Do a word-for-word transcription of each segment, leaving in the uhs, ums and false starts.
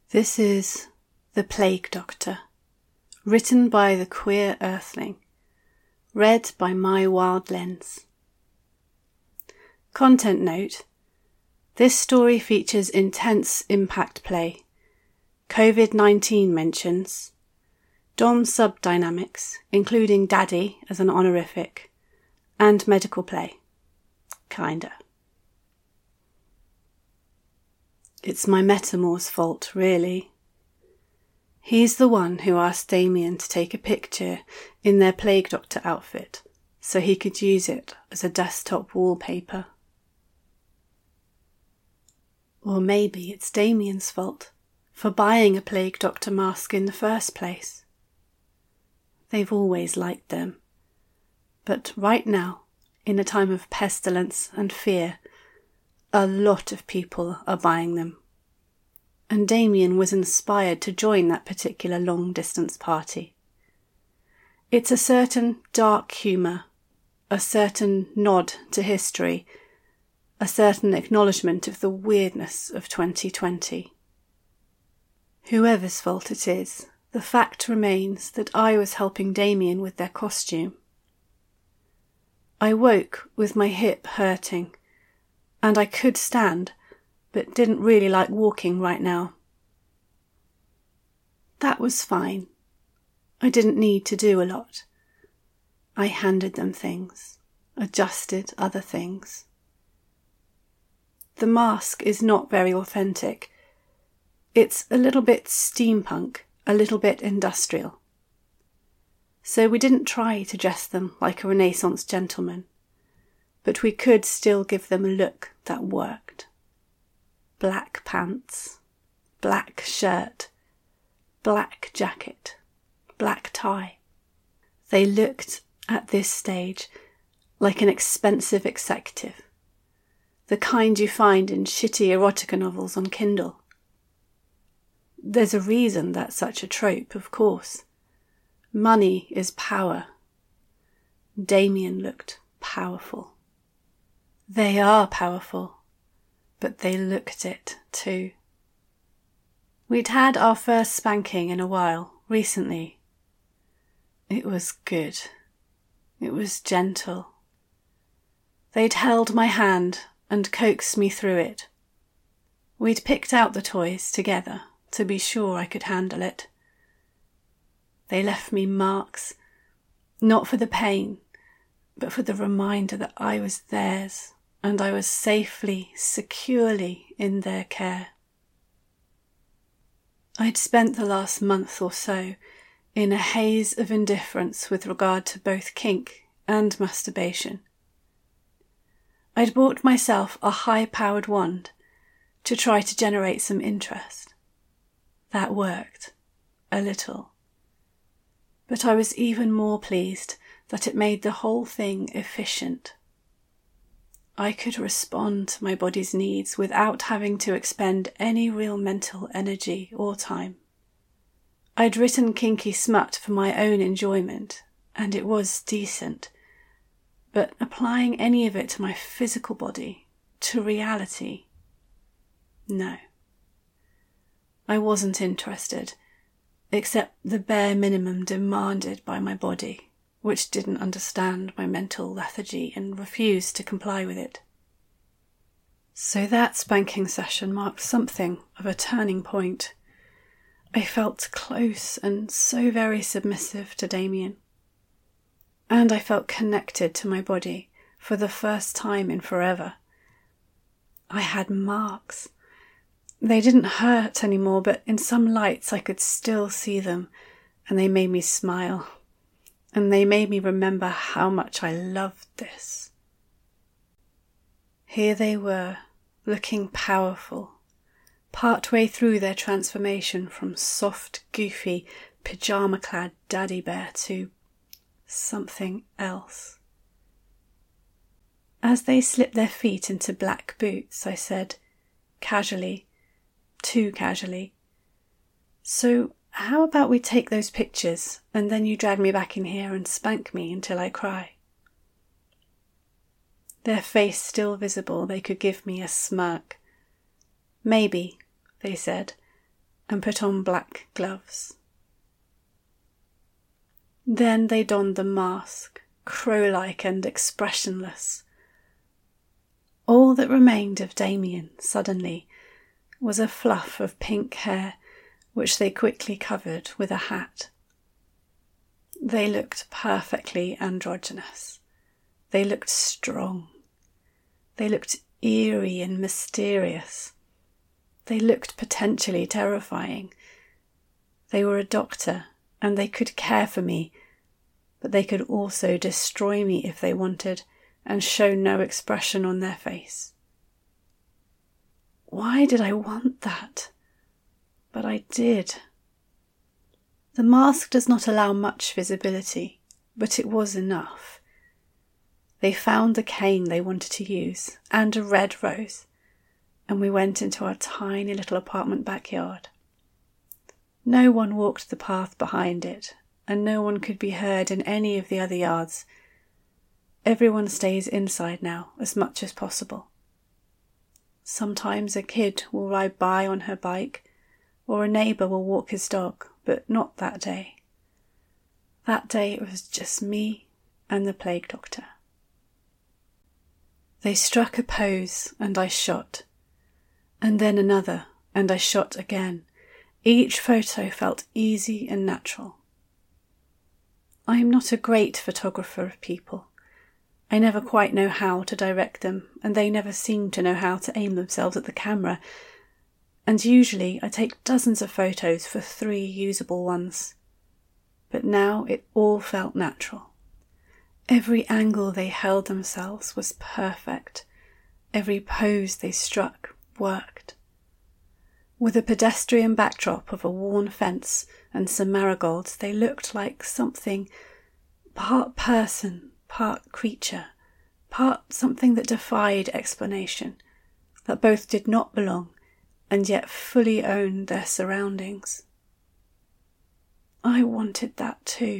This is The Plague Doctor, written by the Queer Earthling, read by My Wild Lens. Content note: this story features intense impact play, covid nineteen mentions, Dom sub dynamics, including Daddy as an honorific, and medical play. Kinda. It's my Metamor's fault, really. He's the one who asked Damien to take a picture in their Plague Doctor outfit so he could use it as a desktop wallpaper. Or maybe it's Damien's fault for buying a Plague Doctor mask in the first place. They've always liked them. But right now, in a time of pestilence and fear, a lot of people are buying them. And Damien was inspired to join that particular long-distance party. It's a certain dark humour, a certain nod to history, a certain acknowledgement of the weirdness of twenty twenty. Whoever's fault it is, the fact remains that I was helping Damien with their costume. I woke with my hip hurting, and I could stand, but didn't really like walking right now. That was fine. I didn't need to do a lot. I handed them things, adjusted other things. The mask is not very authentic. It's a little bit steampunk, a little bit industrial. So we didn't try to dress them like a Renaissance gentleman, but we could still give them a look that worked. Black pants, black shirt, black jacket, black tie. They looked, at this stage, like an expensive executive, the kind you find in shitty erotica novels on Kindle. There's a reason that's such a trope, of course. Money is power. Damien looked powerful. They are powerful. But they looked it too. We'd had our first spanking in a while, recently. It was good. It was gentle. They'd held my hand and coaxed me through it. We'd picked out the toys together to be sure I could handle it. They left me marks, not for the pain, but for the reminder that I was theirs. And I was safely, securely in their care. I'd spent the last month or so in a haze of indifference with regard to both kink and masturbation. I'd bought myself a high-powered wand to try to generate some interest. That worked, a little. But I was even more pleased that it made the whole thing efficient. I could respond to my body's needs without having to expend any real mental energy or time. I'd written kinky smut for my own enjoyment, and it was decent, but applying any of it to my physical body, to reality, no. I wasn't interested, except the bare minimum demanded by my body, which didn't understand my mental lethargy and refused to comply with it. So that spanking session marked something of a turning point. I felt close and so very submissive to Damien. And I felt connected to my body for the first time in forever. I had marks. They didn't hurt anymore, but in some lights I could still see them, and they made me smile. And they made me remember how much I loved this. Here they were, looking powerful, partway through their transformation from soft, goofy, pyjama-clad daddy bear to something else. As they slipped their feet into black boots, I said, casually, too casually, "So how about we take those pictures and then you drag me back in here and spank me until I cry?" Their face still visible, they could give me a smirk. "Maybe," they said, and put on black gloves. Then they donned the mask, crow-like and expressionless. All that remained of Damien, suddenly, was a fluff of pink hair, which they quickly covered with a hat. They looked perfectly androgynous. They looked strong. They looked eerie and mysterious. They looked potentially terrifying. They were a doctor, and they could care for me, but they could also destroy me if they wanted, and show no expression on their face. Why did I want that? But I did. The mask does not allow much visibility, but it was enough. They found the cane they wanted to use, and a red rose, and we went into our tiny little apartment backyard. No one walked the path behind it, and no one could be heard in any of the other yards. Everyone stays inside now as much as possible. Sometimes a kid will ride by on her bike, or a neighbour will walk his dog, but not that day. That day it was just me and the plague doctor. They struck a pose, and I shot. And then another, and I shot again. Each photo felt easy and natural. I am not a great photographer of people. I never quite know how to direct them, and they never seem to know how to aim themselves at the camera, and usually I take dozens of photos for three usable ones. But now it all felt natural. Every angle they held themselves was perfect. Every pose they struck worked. With a pedestrian backdrop of a worn fence and some marigolds, they looked like something part person, part creature, part something that defied explanation, that both did not belong and yet fully owned their surroundings. I wanted that too.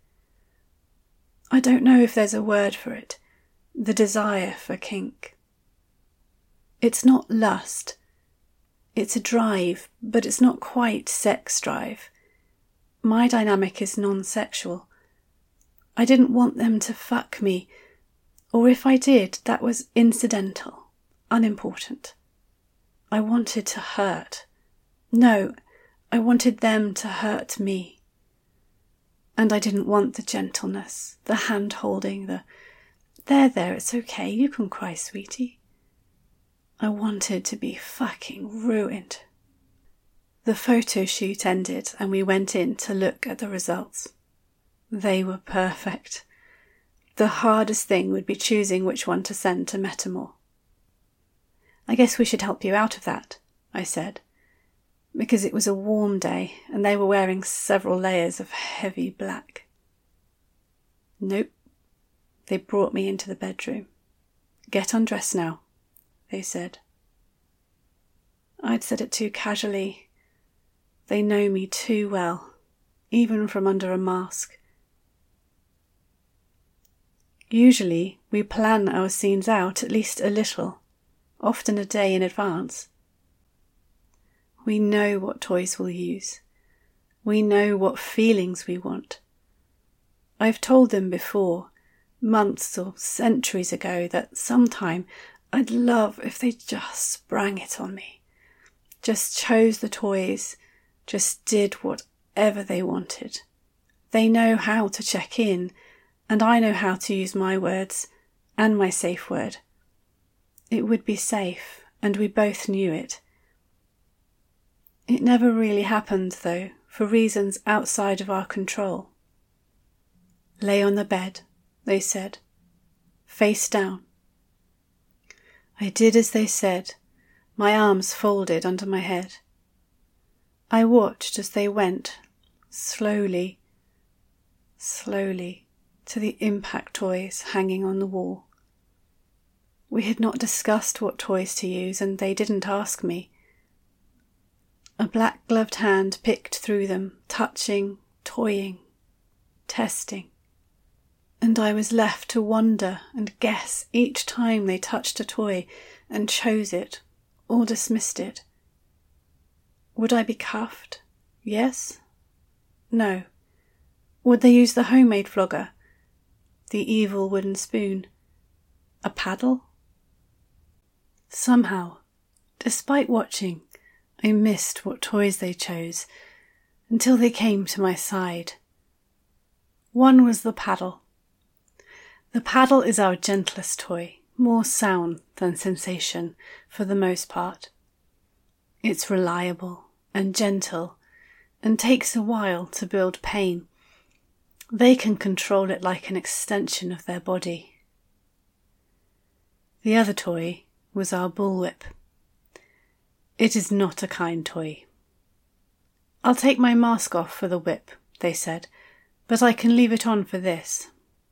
I don't know if there's a word for it, the desire for kink. It's not lust. It's a drive, but it's not quite sex drive. My dynamic is non-sexual. I didn't want them to fuck me, or if I did, that was incidental, unimportant. I wanted to hurt. No, I wanted them to hurt me. And I didn't want the gentleness, the hand-holding, the, there, there, it's okay, you can cry, sweetie. I wanted to be fucking ruined. The photo shoot ended and we went in to look at the results. They were perfect. The hardest thing would be choosing which one to send to Metamor. I guess we should help you out of that, I said, because it was a warm day and they were wearing several layers of heavy black. Nope. They brought me into the bedroom. Get undressed now, they said. I'd said it too casually. They know me too well, even from under a mask. Usually we plan our scenes out at least a little, often a day in advance. We know what toys we'll use. We know what feelings we want. I've told them before, months or centuries ago, that sometime I'd love if they just sprang it on me. Just chose the toys, just did whatever they wanted. They know how to check in, and I know how to use my words and my safe word. It would be safe, and we both knew it. It never really happened, though, for reasons outside of our control. Lay on the bed, they said, face down. I did as they said, my arms folded under my head. I watched as they went, slowly, slowly, to the impact toys hanging on the wall. We had not discussed what toys to use, and they didn't ask me. A black-gloved hand picked through them, touching, toying, testing. And I was left to wonder and guess each time they touched a toy and chose it or dismissed it. Would I be cuffed? Yes? No. Would they use the homemade flogger? The evil wooden spoon? A paddle? Somehow, despite watching, I missed what toys they chose until they came to my side. One was the paddle. The paddle is our gentlest toy, more sound than sensation for the most part. It's reliable and gentle and takes a while to build pain. They can control it like an extension of their body. The other toy was our bullwhip. It is not a kind toy. I'll take my mask off for the whip, they said, but I can leave it on for this.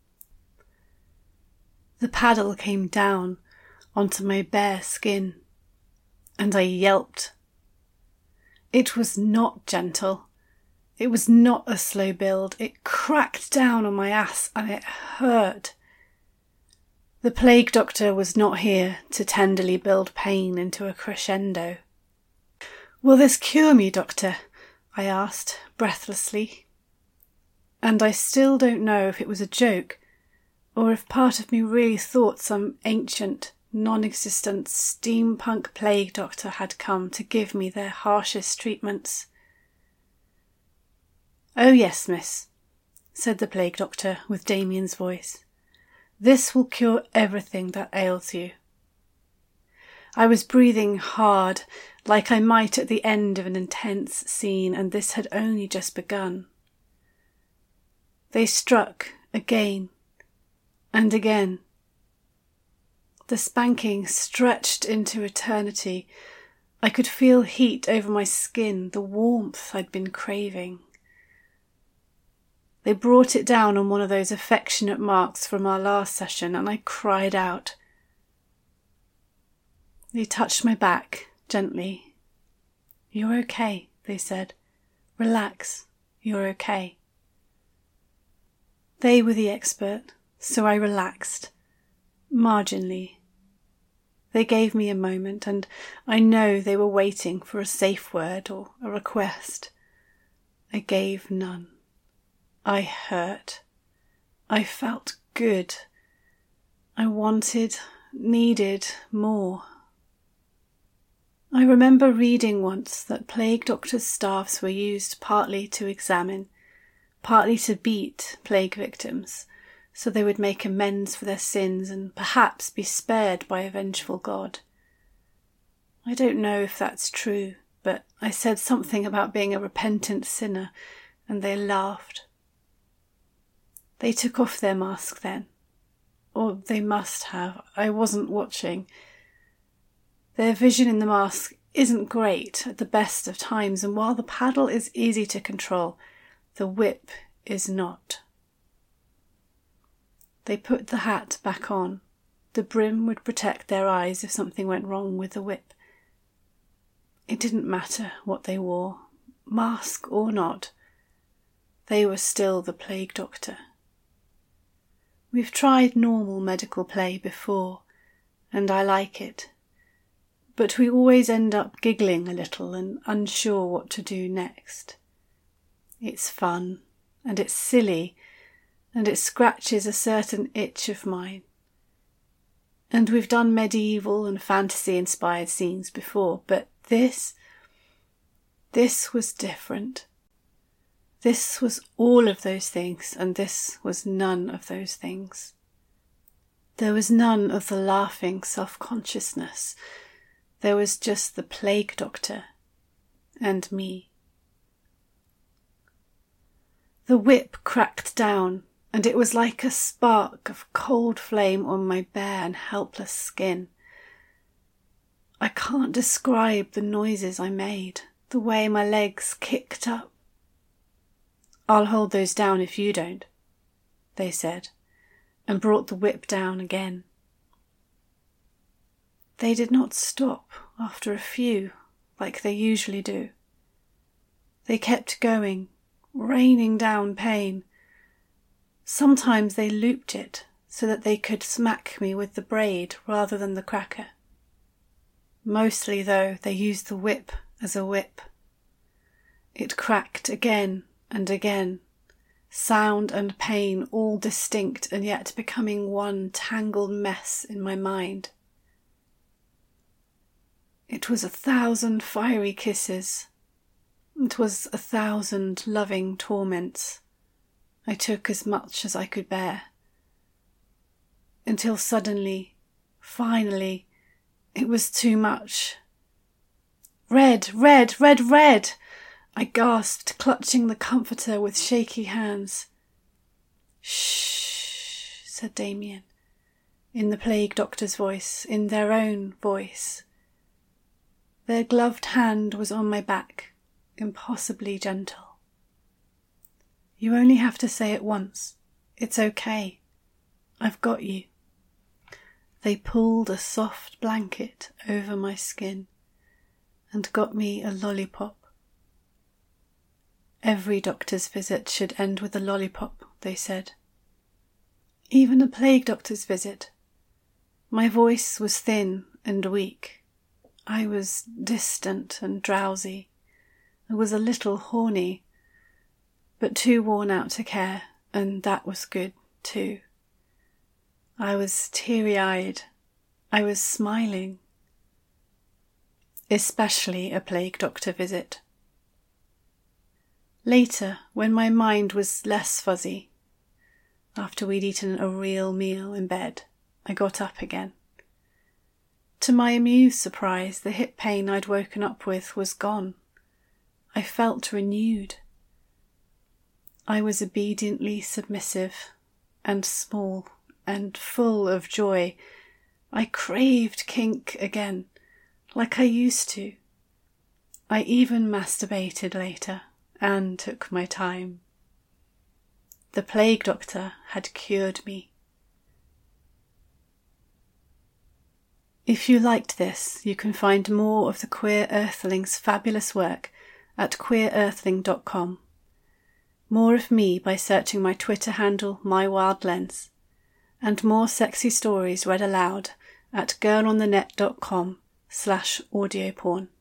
The paddle came down onto my bare skin, and I yelped. It was not gentle. It was not a slow build. It cracked down on my ass and it hurt. The plague doctor was not here to tenderly build pain into a crescendo. Will this cure me, doctor? I asked breathlessly. And I still don't know if it was a joke or if part of me really thought some ancient, non-existent steampunk plague doctor had come to give me their harshest treatments. Oh yes, miss, said the plague doctor with Damien's voice. This will cure everything that ails you. I was breathing hard, like I might at the end of an intense scene, and this had only just begun. They struck again and again. The spanking stretched into eternity. I could feel heat over my skin, the warmth I'd been craving. They brought it down on one of those affectionate marks from our last session, and I cried out. They touched my back gently. You're okay, they said. Relax, you're okay. They were the expert, so I relaxed, marginally. They gave me a moment, and I know they were waiting for a safe word or a request. I gave none. I hurt. I felt good. I wanted, needed more. I remember reading once that plague doctors' staffs were used partly to examine, partly to beat plague victims, so they would make amends for their sins and perhaps be spared by a vengeful God. I don't know if that's true, but I said something about being a repentant sinner, and they laughed. They took off their mask then. Or they must have. I wasn't watching. Their vision in the mask isn't great at the best of times, and while the paddle is easy to control, the whip is not. They put the hat back on. The brim would protect their eyes if something went wrong with the whip. It didn't matter what they wore, mask or not. They were still the plague doctor. We've tried normal medical play before, and I like it. But we always end up giggling a little and unsure what to do next. It's fun, and it's silly, and it scratches a certain itch of mine. And we've done medieval and fantasy-inspired scenes before, but this, this was different. This was all of those things, and this was none of those things. There was none of the laughing self-consciousness. There was just the plague doctor and me. The whip cracked down, and it was like a spark of cold flame on my bare and helpless skin. I can't describe the noises I made, the way my legs kicked up. I'll hold those down if you don't, they said, and brought the whip down again. They did not stop after a few, like they usually do. They kept going, raining down pain. Sometimes they looped it so that they could smack me with the braid rather than the cracker. Mostly, though, they used the whip as a whip. It cracked again and again, sound and pain all distinct and yet becoming one tangled mess in my mind. It was a thousand fiery kisses. It was a thousand loving torments. I took as much as I could bear. Until suddenly, finally, it was too much. Red, red, red, red! I gasped, clutching the comforter with shaky hands. Shh, said Damien, in the plague doctor's voice, in their own voice. Their gloved hand was on my back, impossibly gentle. You only have to say it once. It's okay. I've got you. They pulled a soft blanket over my skin and got me a lollipop. Every doctor's visit should end with a lollipop, they said. Even a plague doctor's visit. My voice was thin and weak. I was distant and drowsy. I was a little horny, but too worn out to care, and that was good too. I was teary-eyed. I was smiling. Especially a plague doctor visit. Later, when my mind was less fuzzy, after we'd eaten a real meal in bed, I got up again. To my amused surprise, the hip pain I'd woken up with was gone. I felt renewed. I was obediently submissive and small and full of joy. I craved kink again, like I used to. I even masturbated later and took my time. The plague doctor had cured me. If you liked this, you can find more of the Queer Earthling's fabulous work at queer earthling dot com. More of me by searching my Twitter handle mywildlens, and more sexy stories read aloud at girlonthenet dot com slash audioporn.